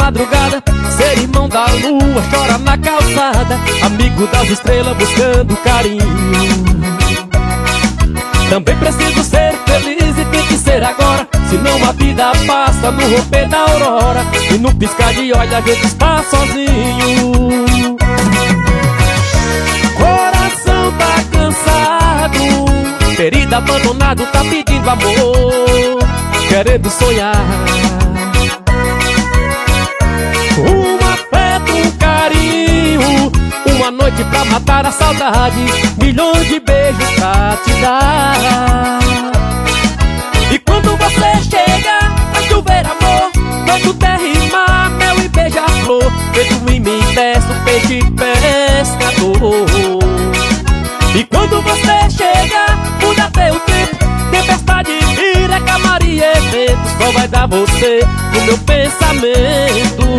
madrugada, ser irmão da lua, chora na calçada, amigo das estrelas buscando carinho. Também preciso ser feliz e tem que ser agora, senão a vida passa no romper da aurora, e no piscar de olhos a gente está sozinho. Coração tá cansado, ferido, abandonado, tá pedindo amor, querendo sonhar. Um afeto, um carinho, uma noite pra matar a saudade, milhões de beijos pra te dar. E quando você chega, vai chover amor, nosso terra e mar, mel e beija-flor, feito em mim desce o peixe pescador. E quando você chega, muda teu tempo, tempestade vira calmaria e vento, só vai dar você no meu pensamento.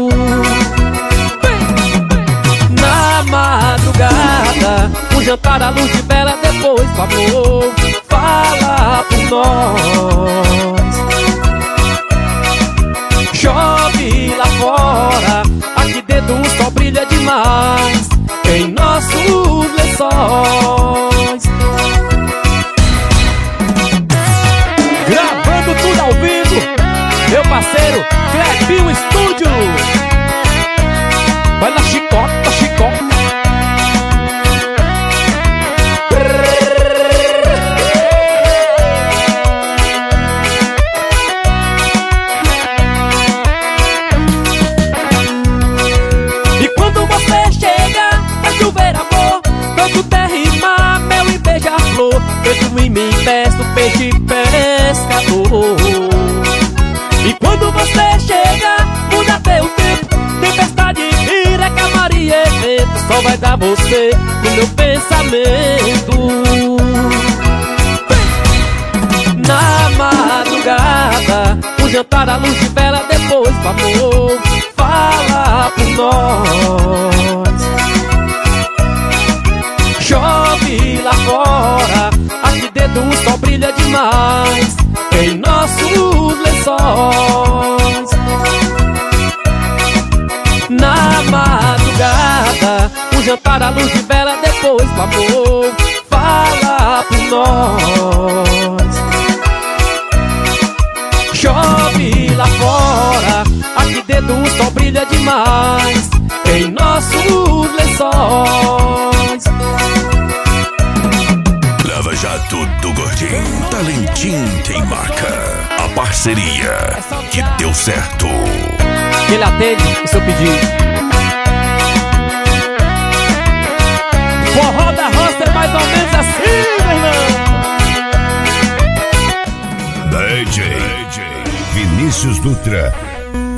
Na madrugada, um jantar à luz de vela, depois do amor, fala por nós. Chove lá fora, aqui dentro o sol brilha demais em nossos lençóis. Gravando tudo ao vivo, meu parceiro Clebinho Estúdio. Vai na chicota, chicota. E quando você chega, vai chover amor, tanto terra e mar, mel e beija-flor, feito em mim peço peixe pescador. E quando você chega, muda teu tempo, tempestade vira calmaria e vento, só vai dar você no meu pensamento. Na madrugada, um jantar à luz de vela, depois do amor, fala por nós. Chove lá fora, aqui dentro o sol brilha demais em nossos lençóis. Na madrugada, um jantar à luz de vela, depois do amor, fala por nós. Chove lá fora, aqui dentro o sol brilha demais em nossos lençóis. Lava Jato do Gordinho, talentinho tem marca. A parceria que deu certo. Ele atende o seu pedido. Forró da roça é mais ou menos assim, meu irmão. DJ Vinícius Dutra.